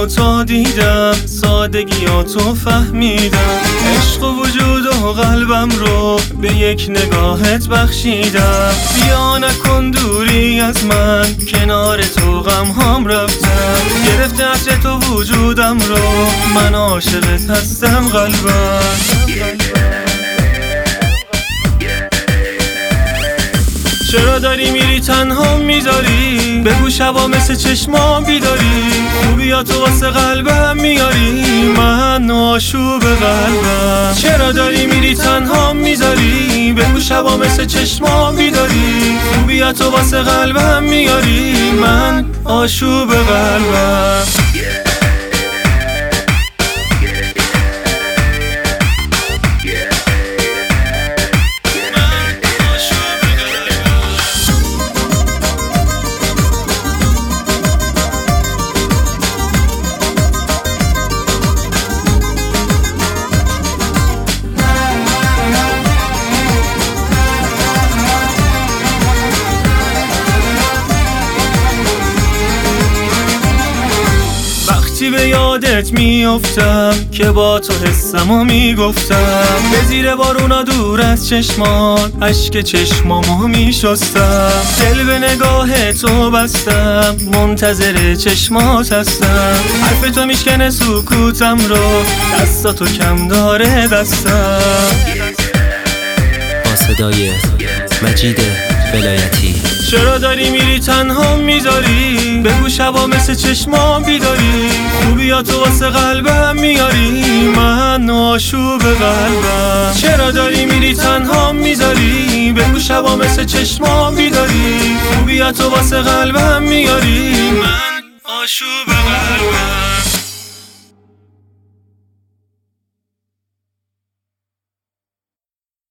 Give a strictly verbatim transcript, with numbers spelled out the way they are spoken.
تا دیدم، سادگیاتو فهمیدم، عشق و وجود و قلبم رو به یک نگاهت بخشیدم. بیا نکن دوری از من، کنار تو غم هم رفتم، گرفته عطر تو وجودم رو، من عاشقت هستم قلبم. چرا داری میری تنها میذاری؟ بگو شبا مثل چشمام بیداری، خوبیاتو واسه قلبم میاری، من آشوب قلبم. چرا داری میری تنها میذاری؟ بگو شبا مثل چشمام بیداری، خوبیاتو واسه قلبم میاری، من آشوب قلبم. به یادت میافتم که با تو حسمو میگفتم، به زیر بارونا دور از چشمات اشک چشمامو میشستم، دل به نگاه تو بستم، منتظر چشمات هستم، حرف تو میشکنه سکوتم رو، دستاتو کم داره دستم. با صدای مجید ولایتی. چرا داری میری تنها میذاری؟ بگو شبا مثل چشمام بیداری، خوبیاتو واسه قلبم میاری، من آشوب قلبم. چرا داری میری تنها میذاری؟ بگو شبا مثل چشمام بیداری، خوبیاتو واسه قلبم میاری، من آشوب قلبم.